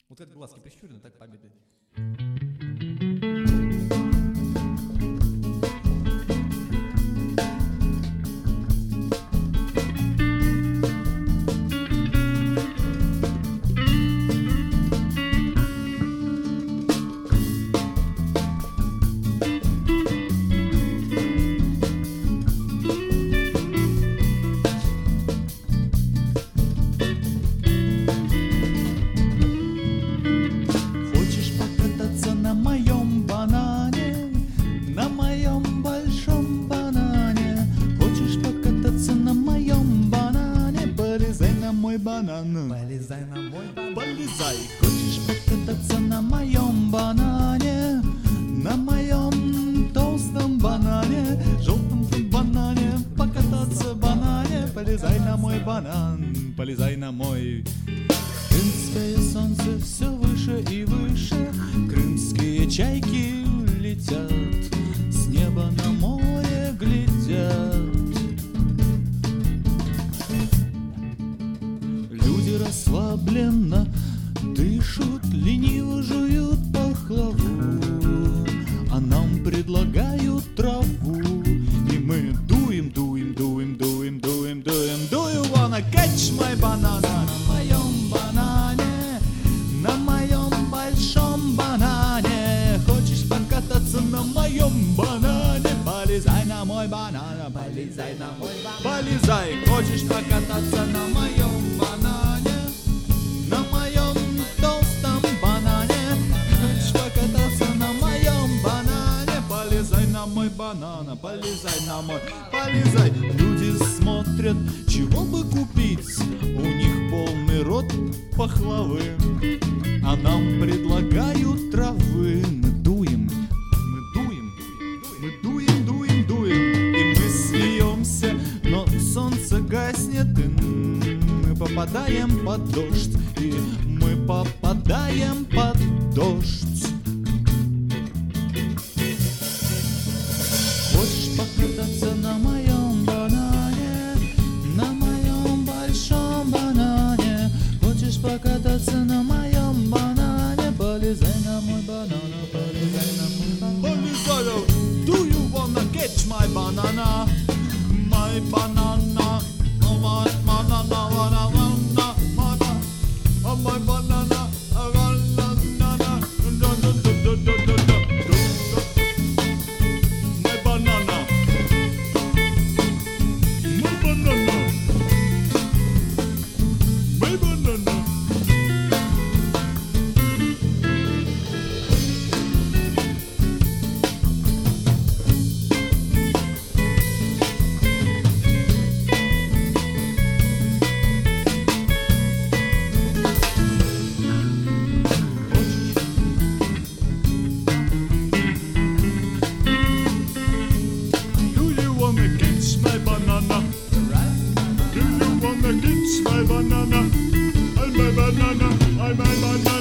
Вот как глазки прищурены, так помедлить. Полезай на мой банан. Полезай. Хочешь покататься на моем банане? На моем толстом банане, желтом банане, покататься банане. Полезай на мой банан, полезай на мой. Крымское солнце все выше и выше, крымские чайки летят, с неба на море глядят. Расслабленно дышат, лениво жуют пахлаву, а нам предлагают траву. И мы дуем, дуем, дуем, дуем, дуем, дуем. Do you wanna catch my banana? На моем банане, на моем большом банане. Хочешь покататься на моем банане? Полезай на мой банан, полезай на мой банан. Полезай, хочешь покататься на моем банане? Банана, полезай на мой, полезай. Люди смотрят, чего бы купить, у них полный рот пахлавы, а нам предлагают травы. Мы дуем, мы дуем, мы дуем, дуем, дуем, и мы смеемся, но солнце гаснет, и мы попадаем под дождь, и мы попадаем под дождь. Покататься на моем банане, на моем большом банане. Хочешь покататься на моем банане? Полезай на мой банан, полезай на мой банан. Полезай, do you wanna catch my banana? My banana, my banana, my banana. My banana, I'm my banana.